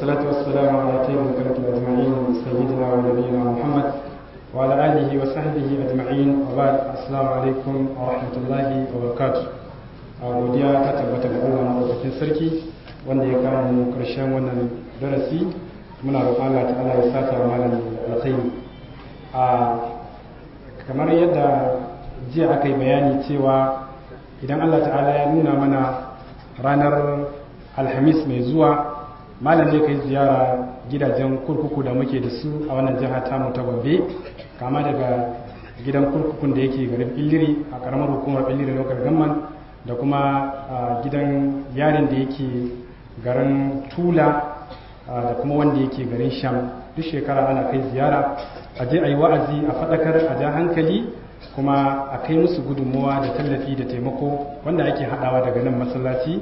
والصلاة والسلام على خير الخلق أجمعين سيدنا ونبينا محمد وعلى آله وصحبه أجمعين وبعد السلام عليكم ورحمة الله وبركاته. godiya ta tabbata ga Allah madaukakin sarki wanda ya kawo mu karshen wannan darasi. Muna roƙon Allah ta'ala ya saka wa malam alkhairi. Kamar yadda jiya aka yi bayani cewa idan Allah ta'ala ya nuna mana ranar alhamis mai zuwa malam zai kai ziyara gidajen kurkuku da muke da su a wannan jiha tamu ta Gombe, kama daga gidan kurkukun da yake garin Billiri a karamar hukumar Billiri local government da kuma gidan yarin da yake garin Tula da kuma wanda yake garin Sham. Duk shekara ana kai ziyara a je a yi wa'azi, a faɗakar, a ja hankali, kuma a kai musu gudunmuwa da tallafi da taimako wanda ake haɗawa daga nan masallaci.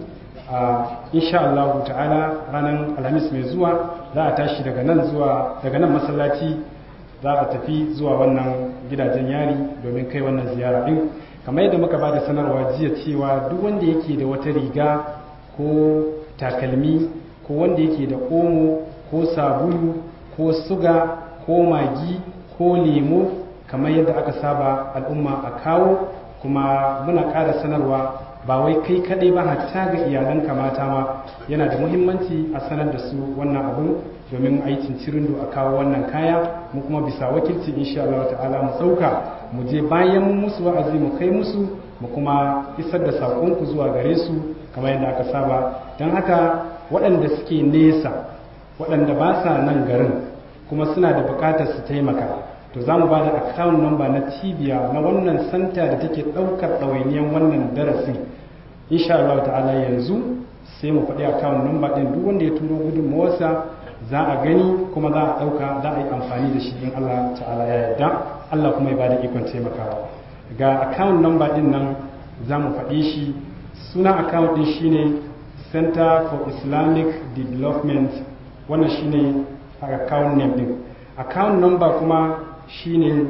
Insha Allah ta'ala ranar alhamis mai zuwa za a tashi daga nan masallaci za a tafi zuwa wannan gidajen yari domin kai wannan ziyara din. Kamar yadda muka bada sanarwa jiya cewa duk wanda yake da wata riga ko takalmi ko wanda yake da omo ko sabulu ko suga ko magi ko lemo kamar yadda aka saba al'umma a kawo, kuma muna ƙara sanarwa ba wai kai kaɗai ba, hatta ga iyalanka mata ma yana da muhimmanci a sanar da su wannan abu domin a yi cincirindo a kawo wannan kaya. Mu kuma bisa wakilci insha Allah ta'ala mu ɗauka mu je bayan mun musu wa'azi mu kai musu, mu kuma isar da saƙonku zuwa gare su kamar yadda aka saba. Don haka waɗanda suke nesa, waɗanda ba sa nan garin kuma suna da buƙatar su taimaka, to za mu ba da account number na cibiya na wannan santa da take ɗaukar ɗawainiyar wannan darasin. Insha Allah ta'ala yanzu sai mu faɗi account number ɗin, duk wanda ya turo gudunmawarsa za a gani kuma za a ɗauka, za a yi amfani da shi in Allah ta'ala ya yarda, Allah kuma ya ba da ikon taimakawa. Ga account number ɗin nan za mu faɗi shi. Sunan account ɗin shine Center for Islamic Development, wannan shine account name ɗin. Account number kuma shine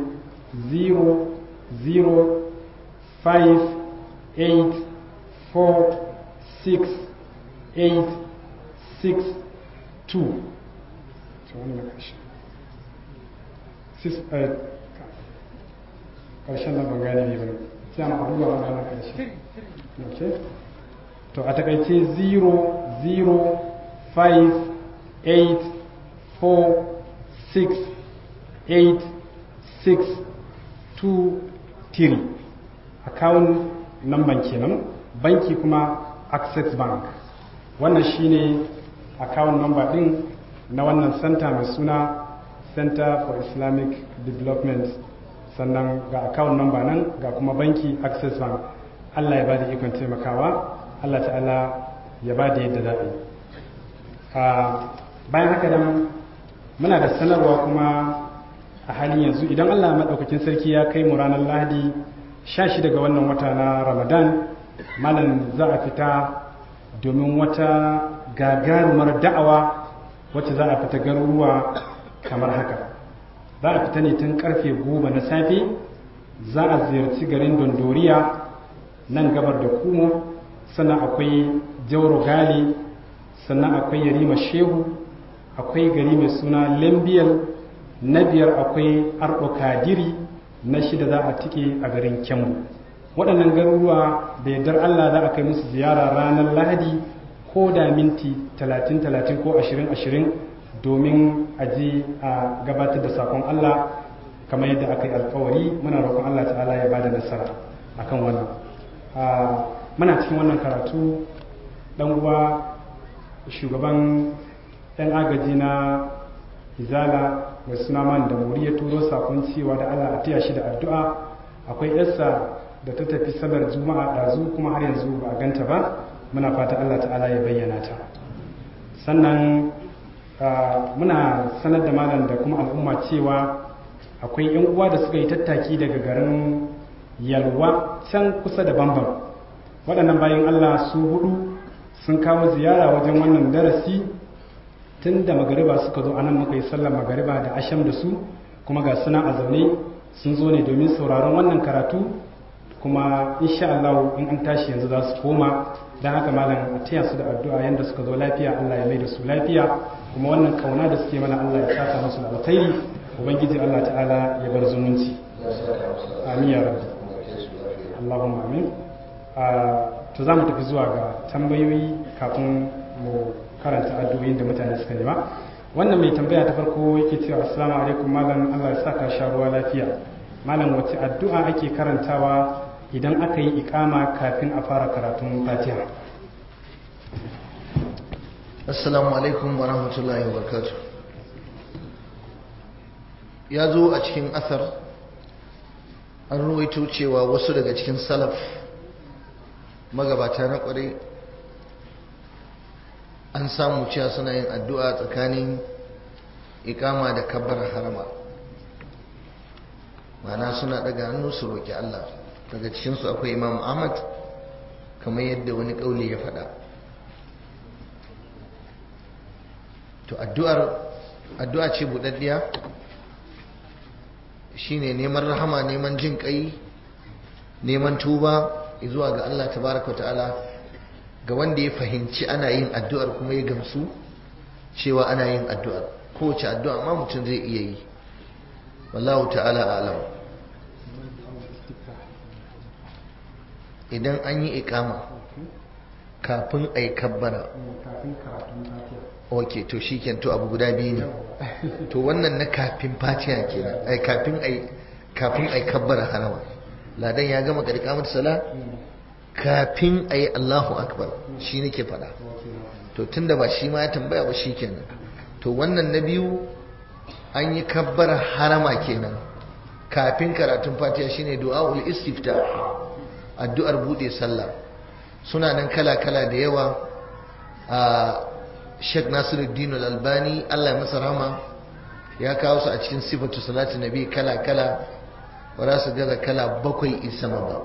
005846862. ƙarshen na ban gane ne ba, sai an abubuwa magana ƙarshe. To a takaice 005846863 account number kenan. Banki kuma Access Bank. Wannan shine account number din na wannan center mai suna Center for Islamic Development. Sannan ga account number nan ga kuma banki Access Bank. Allah ya bada ikon taimakawa, Allah ta'ala ya bada yadda za a yi. Bayan haka nan muna da sanarwa kuma a halin yanzu, idan Allah maɗaukakin sarki ya kai mu ranar Lahadi 16 ga wannan wata na Ramadan, malam za a fita domin wata gagarumar da'awa wacce za a fita garuruwa kamar haka. Za a fita ne tun karfe 10 na safe, za a ziyarci garin Dondoriya nan gabar da Kumo, sannan akwai Jauro Gali, sannan akwai Yarima Shehu, akwai gari mai suna Lembiyal, na biyar akwai Ardo Kadiri, na shida za a tike a garin Kembu. Waɗannan garuruwa da yardar Allah za a kai musu ziyara ranar Lahadi ko da minti 30-30 ko 20-20 domin a je a gabatar da sakon Allah kamar yadda aka yi alkawari. Muna roƙon Allah ta'ala ya bada nasara akan wannan. Muna cikin wannan karatu, ɗan uwa shugaban 'yan agaji na Izala mai suna Man da Muri ya turo sakon cewa da Allah a taya shi da addu'a. Akwai yarsa da ta tafi sallar Juma'a ɗazu kuma har yanzu ba a ganta ba, muna fata Allah ta'ala ya bayyana ta. Sannan muna sanar da malam da kuma al'umma cewa akwai 'yan uwa da suka yi tattaki daga garin Yalwa can kusa da Bambam. Waɗannan bayan Allah su hudu sun kawo ziyara wajen wannan darasi tun da magariba suka zo anan muka yi sallar magariba da asham da su, kuma ga suna a zaune sun zo ne domin sauraron wannan karatu kuma insha Allah in an tashi yanzu za su koma, don haka malam a taya su da addu'a yanda suka zo lafiya Allah ya mai da su lafiya, kuma wannan kauna da suke mana Allah ya saka musu da alkhairi, ubangiji Allah ta'ala ya bar zumunci. Amin ya rabbi. Allahumma amin. To za mu tafi zuwa ga tambayoyi kafin mu karanta addu'o'in da mutane suka nema. Wannan mai tambaya ta farko yake cewa assalamu alaikum malam, Allah ya saka sha ruwa lafiya. Malam wace addu'a ake karantawa idan aka yi ikama kafin a fara karatun Fatiha? Assalamu alaikum wa rahmatullahi wa barakatuh. Ya zo a cikin asar an ruwaito cewa wasu daga cikin salaf magabata na kwarai an samu cewa suna yin addu'a tsakanin ikama da kabbar harama, ma'ana suna daga hannu su roƙi Allah. Daga cikinsu akwai Imam Ahmad, kamar yadda wani ƙauli ya faɗa. To addu'a ce buɗaɗɗiya, shine neman rahama, neman jin ƙai, neman tuba zuwa ga Allah tabaraka ta'ala ga wanda ya fahimci ana yin addu'ar kuma ya gamsu cewa ana yin addu'ar. Kowace addu'a ma mutum zai iya yi, wallahu ta'ala a'lam. Idan an yi ikama kafin a yi kabbara, ok, to shi to abu guda biyu ne. To wannan na kafin fatiha kenan, ai kafin ai kabbara harama, ladan ya gama karkamar sala kafin ai Allahu akbar, shi nake fada. To tunda ba shi ma ya tambaya ba, shi kenan. To wannan na biyu an yi kabbara harama kenan kafin karatun fatiha, shine du'aul istifta, addu'ar bude sallah. Suna nan kala-kala da yawa. A Sheikh Nasiruddin Al-Albani, Allah ya masa rahama, ya kawo su a cikin sifatu salati nabi kala-kala, ba za su gaza kala 7 isama ba.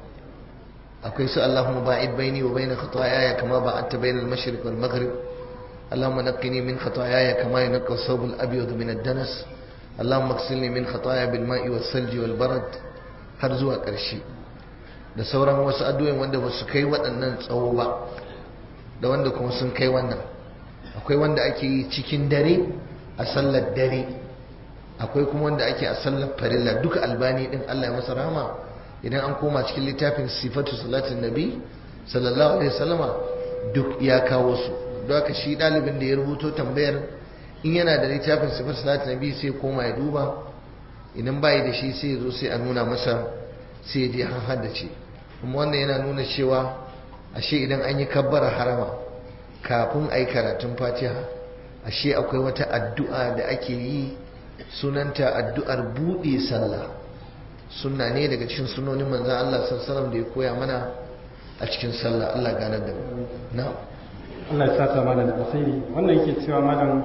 Akwai su Allahumma ba'id baini wa baina khataayaya kama ba'adta baina al-mashriq wal maghrib. Allahumma naqqini min khataayaya kama yunqqa ath-thawb al-abyad min ad-danas. Allahumma ighsilni min khataaya bil ma'i was salji wal barad, har zuwa ƙarshe. Da sauran wasu addu'o'in wanda ba su kai waɗannan tsawo ba, da wanda kuma sun kai wannan. Akwai wanda ake yi cikin dare a sallar dare, akwai kuma wanda ake a sallar farilla. Duka Albani din Allah ya masa rahama, idan an koma cikin littafin sifatu salatin nabi sallallahu alaihi wasallama duk ya kawo su. Don haka shi ɗalibin da ya rubuto tambayar, in yana da littafin sifatu salatin nabi sai koma ya duba, idan bai da shi sai ya zo sai a nuna masa, sai ya je an haddace. Kuma wannan yana nuna cewa ashe idan an yi kabbara harama kafin a yi karatun fatiha, ashe akwai wata addu'a da ake yi, sunanta addu'ar buɗe sallah. Sunna ne daga cikin sunonin manzan Allah sallallahu da ya koya mana a cikin sallah. Allah ganar da mu. Na Allah ya saka malam da alkhairi. Wannan yake cewa malam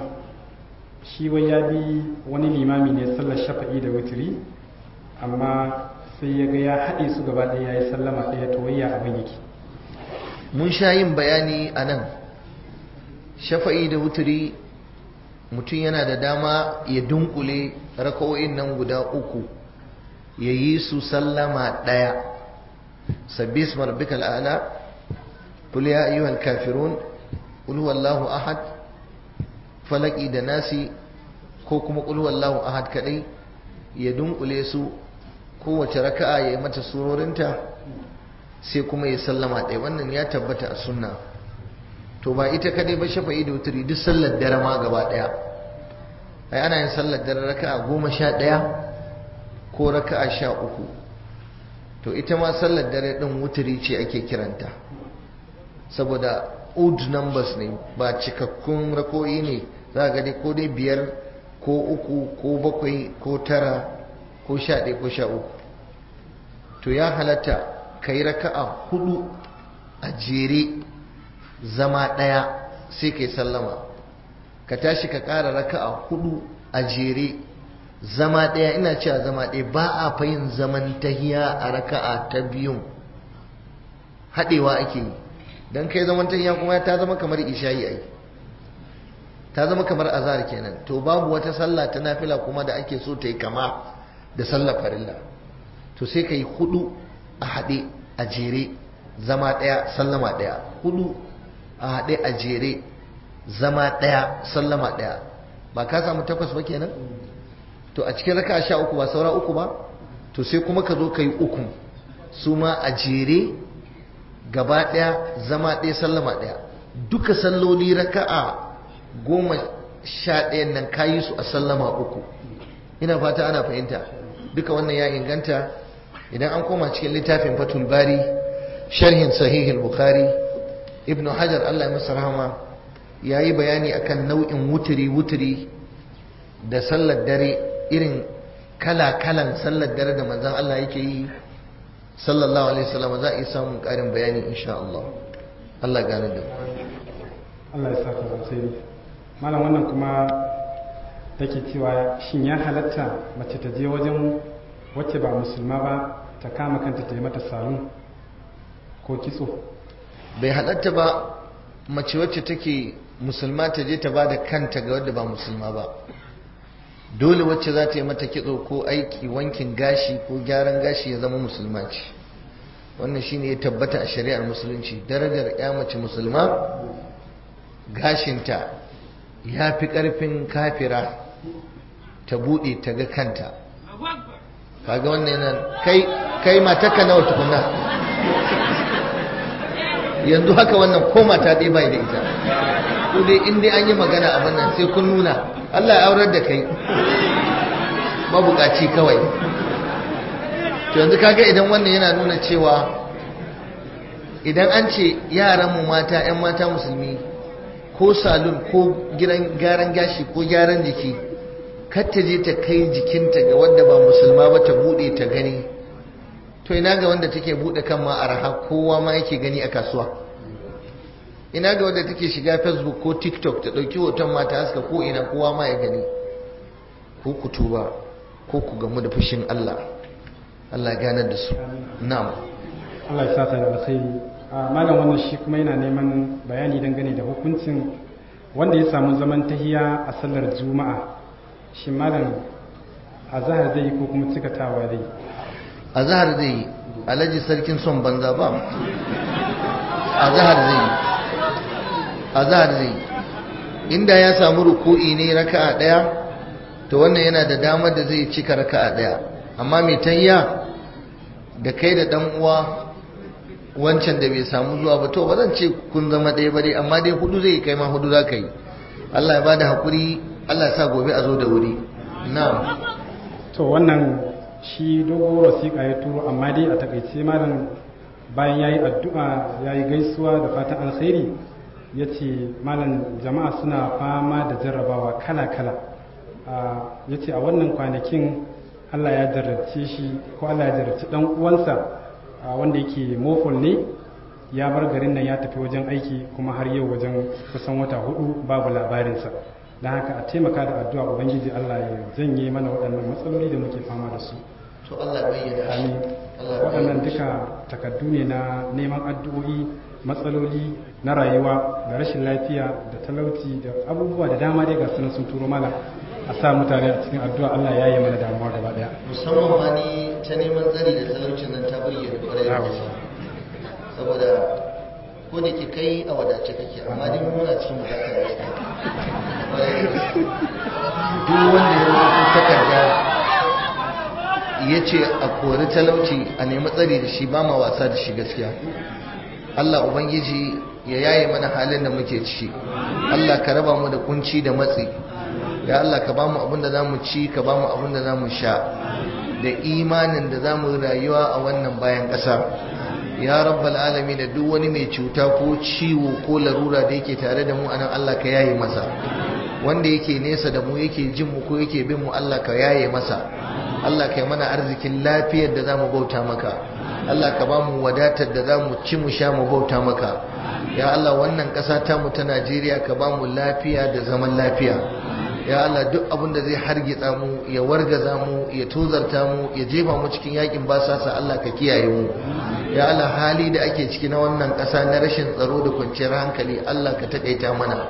shi wai ya bi wani limami ne sallar shafa'i da witri, amma sai ya ga ya haɗe su gaba ɗaya, ya yi sallama ɗaya, to wayya abin yake. Mun sha yin bayani a nan, shafa'i da wuturi mutum yana da dama ya dunkule raka'o'in nan guda uku, ya yi su sallama ɗaya. Sabbi isma rabbikal a'la, qul ya ayyuhal kafirun, qul huwallahu ahad, falaki da nasi, ko kuma qul huwallahu ahad kadai, ya dunkule su kowace raka'a ya yi mata surorinta, sai kuma ya sallama ɗaya. Wannan ya tabbata a sunna. To ba ita kadai ba, shafa'i da wuturi duk sallar dare ma gaba ɗaya. Ai ana yin sallar dare raka'a 11 ko raka'a 13. To ita ma sallar dare ɗin wuturi ce ake kiranta, saboda odd numbers ne, ba cikakkun rako'i ne. Za ga dai ko dai 5 ko 3 ko 7 ko 9 ko 11 ko 13. To ya halatta ka yi raka'a 4 a jere, zama ɗaya, sai ka yi sallama, ka tashi ka ƙara raka'a 4 a jere, zama ɗaya. Ina cewa zama ɗaya, ba a fayin zaman tahiya a raka'a ta biyun, haɗewa ake yi. Don kai zaman tahiya kuma ta zama kamar isha'i ai, ta zama kamar azhar kenan. To babu wata sallah ta nafila kuma da ake so ta yi kama da sallar farilla. To sai ka yi 4 a haɗe a jere zama ɗaya sallama ɗaya, 4 a haɗe a jere zama ɗaya sallama ɗaya, ba ka samu 8 ba kenan? To a cikin raka 13 ba saura 3 ba, to sai kuma ka zo ka yi 3 su ma a jere gaba ɗaya zama ɗaya sallama ɗaya. Duka salloli raka'a 11 nan ka yi su a sallama 3. Ina fata ana fahimta. Duka wannan ya inganta idan an koma cikin littafin Fathul Bari sharhin Sahihul Bukhari, Ibn Hajar Allah ya masa rahama yayi bayani akan nau'in wuturi da sallar dare, irin kala-kalan sallar dare da manzon Allah yake yi sallallahu alaihi wasallam. Za a yi samun ƙarin bayani insha Allah. Allah gane da Allah ya saka alheri. Malam wannan kuma take cewa shin ya halatta mace ta je wajen wacce ba musulma ba ta kama kanta ta yi mata salon ko kitso? Bai halatta ba mace wacce take musulma ta je ta ba da kanta ga wadda ba musulma ba. Dole wacce za ta yi mata kitso ko aiki wankin gashi ko gyaran gashi ya zama musulma ce. Wannan shine ya tabbata a shari'ar musulunci. Darajar ya mace musulma gashinta ya fi ƙarfin kafira ta buɗe ta ga kanta. Kaga wannan yana kai mataka nawa tukuna yanzu haka wannan ko mata ɗaya bai da ita, ko dai in dai an yi magana a wannan sai kun nuna Allah ya aurar da kai mabukaci kawai. To yanzu kaga idan wannan yana nuna cewa idan an ce yaranmu mata 'yan mata musulmi ko salon ko gyaran gashi ko gyaran jiki, kar ta je ta kai jikinta ga wanda ba musulma ba ta bude ta gani, to ina ga wanda take bude kan ma araha kowa ma yake gani a kasuwa? Ina ga wanda take shiga Facebook ko TikTok ta dauki hoton mata haska ko ina kowa ma ya gani? Ko ku tuba ko ku gamu da fushin Allah. Allah ganar da su. Na'am. Allah ya saka da alkhairi. Malam wannan shi kuma yana neman bayani dangane da hukuncin wanda ya samu zaman tahiya a sallar Juma'a. Shi malam azhar zai yi ko kuma cikatawa zai? Azhar zai yi. Alhaji sarkin son banza ba. Azhar zai yi. Azhar zai yi. Inda ya samu ruku'i ne raka'a daya, to wannan yana da damar da zai cika raka'a daya. Amma mai tahiya da kai da dan uwa wancan da bai samu zuwa ba, to ba zan ce kun zama ɗaya ba dai, amma dai 4 zai kai ma 4 za ka yi. Allah ya bada hakuri, Allah ya sa gobe a zo da wuri. Na'am. To wannan shi dogo wasiƙa ya turo, amma dai a takaice malam bayan yayi addu'a yayi gaisuwa da fatan alkhairi, yace malam jama'a suna fama da jarrabawa kala-kala. Yace a wannan kwanakin Allah ya jarrace shi ko Allah ya jarrace dan uwansa wanda yake mofol ne, ya bar garin nan ya tafi wajen aiki kuma har yau wajen kusan wata 4 babu labarinsa. Don haka a taimaka da addu'a Ubangiji Allah ya janye mana waɗannan matsaloli da muke fama da su. To Allah bayyana. Amin. Waɗannan duka takaddu ne na neman addu'o'i, matsaloli na rayuwa da rashin lafiya da talauci da abubuwa da dama dai ga sunan sun turo mana a sa mutane a cikin addu'a Allah ya yi mana damuwa gaba daya. Musamman ma ni ta neman tsari da talaucin nan ta bayyana kwarai da gaske. Saboda ko da ke kai a wadace kake, amma dai muna cikin bukatar gaske. Duk wanda ya rubuta takarda ya ce a kori talauci a nemi tsari da shi, ba ma wasa da shi gaskiya. Allah Ubangiji ya yaye mana halin da muke ciki. Allah ka raba mu da kunci da matsi. Ya Allah ka bamu abin da za mu ci, ka bamu abin da za mu sha, da imanin da za mu rayuwa a wannan bayan ƙasa. Ya rabbal alami, da duk wani mai cuta ko ciwo ko larura da yake tare da mu anan, Allah ka yaye masa. Wanda yake nesa da mu yake jin mu ko yake bin mu, Allah ka yaye masa. Allah ka yi mana arzikin lafiyar da za mu bauta maka. Allah ka bamu wadatar da za mu ci mu sha mu bauta maka. Ya Allah, wannan ƙasa ta mu ta Najeriya ka bamu lafiya da zaman lafiya. Ya Allah, duk abin da zai hargitsa mu, ya wargaza mu, ya tozarta mu, ya jefa mu cikin yakin basasa, Allah ka kiyaye mu. Ya Allah, hali da ake ciki na wannan ƙasa na rashin tsaro da kwanciyar hankali, Allah ka taƙaita mana.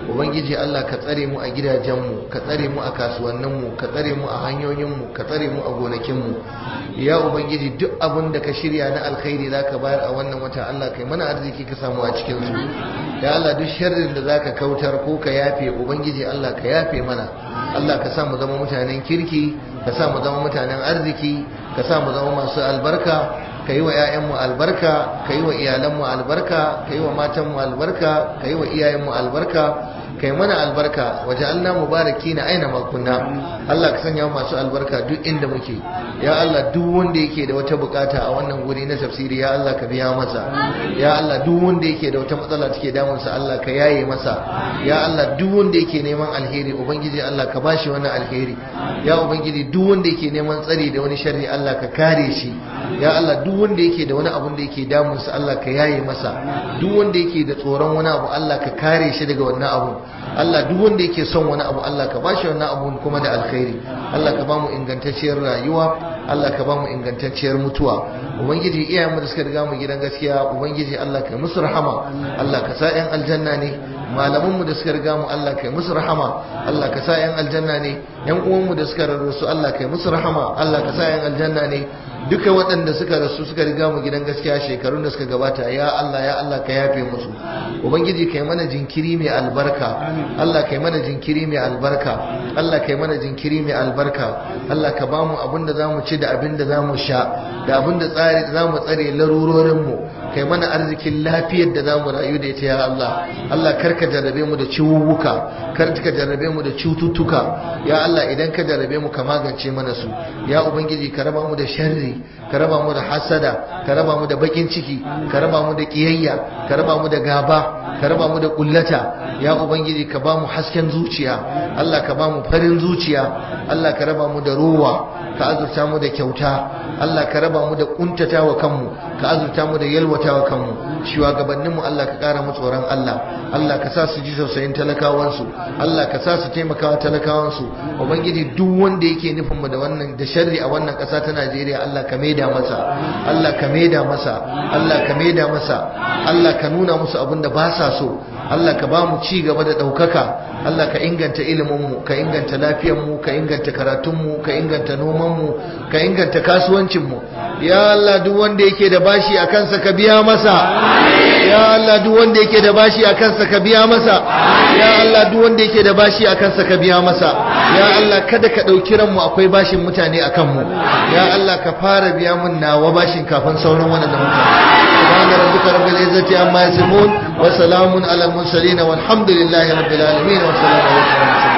ubangiji Allah ka tsare mu a gidajenmu, ka tsare mu a kasuwanninmu, ka tsare mu a hanyoyinmu, ka tsare mu a gonakinmu. Ya ubangiji duk abin da ka shirya na alkhairi zaka bayar a wannan wata, Allah kai mana arziki ka samu a cikin su. Ya Allah duk sharrin da zaka kautar ko ka yafe, ubangiji Allah ka yafe mana. Allah ka sa mu zama mutanen kirki, ka sa mu zama mutanen arziki, ka sa mu zama masu albarka, ka yi wa 'ya'yanmu albarka, ka yi wa iyalanmu albarka, ka yi wa matanmu albarka, ka yi wa iyayenmu albarka, ka yi mana albarka. waje Allah mubaraki na aina makunna. Allah ka sanya masu albarka duk inda muke. Ya Allah duk wanda yake da wata bukata a wannan guri na tafsiri, ya Allah ka biya masa. Ya Allah duk wanda yake da wata matsala take damunsa, Allah ka yaye masa. Ya Allah duk wanda yake neman alheri, ubangiji Allah ka bashi wannan alheri. Ya ubangiji duk wanda yake neman tsari da wani sharri, Allah ka kare shi. Ya Allah duk wanda yake da wani abun da yake damunsa, Allah ka yaye masa. Duk wanda yake da tsoron wani abu, Allah ka kare shi daga wannan abun. Allah duk wanda yake son wani abu, Allah ka bashi wannan abun kuma da alkhairi. Allah ka bamu ingantacciyar rayuwa, Allah ka bamu ingantacciyar mutuwa. Ubangiji iyayenmu da suka riga mu gidan gaskiya, ubangiji Allah ka musu rahama, Allah ka sa 'yan aljanna ne. Malamanmu da suka riga mu, Allah ka musu rahama, Allah ka sa 'yan aljanna ne. 'Yan uwanmu da suka rarrasu, Allah ka musu rahama, Allah ka sa 'yan aljanna ne. Duka waɗanda suka rasu suka riga mu gidan gaskiya shekarun da suka gabata, ya Allah ka yafe musu. Ubangiji kai mana jinkiri mai albarka, Allah kai mana jinkiri mai albarka, Allah kai mana jinkiri mai albarka. Allah ka bamu abin da zamu ci da abin da zamu sha, da abin da zamu tsare larurorin mu. Kai mana arzikin lafiyar da zamu rayu da ita, ya Allah. Allah karka jarrabe mu da ciwuwuka, karka jarrabe mu da cututtuka. Ya Allah idan ka jarrabe mu ka magance mana su. Ya ubangiji ka raba mu da sharri, ka raba mu da hasada, ka raba mu da bakin ciki, ka raba mu da kiyayya, ka raba mu da gaba, ka raba mu da kullata. Ya ubangiji ka ba mu hasken zuciya, Allah ka ba mu farin zuciya, Allah ka raba mu da rowa, ka azurta mu da kyauta, Allah ka raba mu da kuntatawa kanmu, ka azurta mu da yalwatawa kanmu. Shugabannin mu Allah ka kara mu tsoron Allah, Allah ka sa su ji tausayin talakawansu, Allah ka sa su taimakawa talakawansu. Ubangiji duk wanda yake nufin mu da wannan da sharri a wannan ƙasa ta Najeriya, Allah ka maida masa, Allah ka maida masa, Allah ka maida masa. Allah ka nuna musu abin da ba sa so. Allah ka ba mu ci gaba da ɗaukaka. Allah ka inganta iliminmu, ka inganta lafiyarmu, ka inganta karatunmu, ka inganta nomanmu, ka inganta kasuwancinmu. Ya Allah duk wanda yake da bashi a kansa ka biya masa. Ya Allah duk wanda yake da bashi a kansa ka biya masa. Ya Allah duk wanda yake da bashi a kansa ka biya masa. Ya Allah kada ka ɗauki ranmu akwai bashin mutane a kanmu. Ya Allah ka fara biya mun nawa bashin kafin sauran wannan mutane. سبحان ربك رب العزة عما يصفون وسلام على المرسلين والحمد لله رب العالمين والسلام عليكم.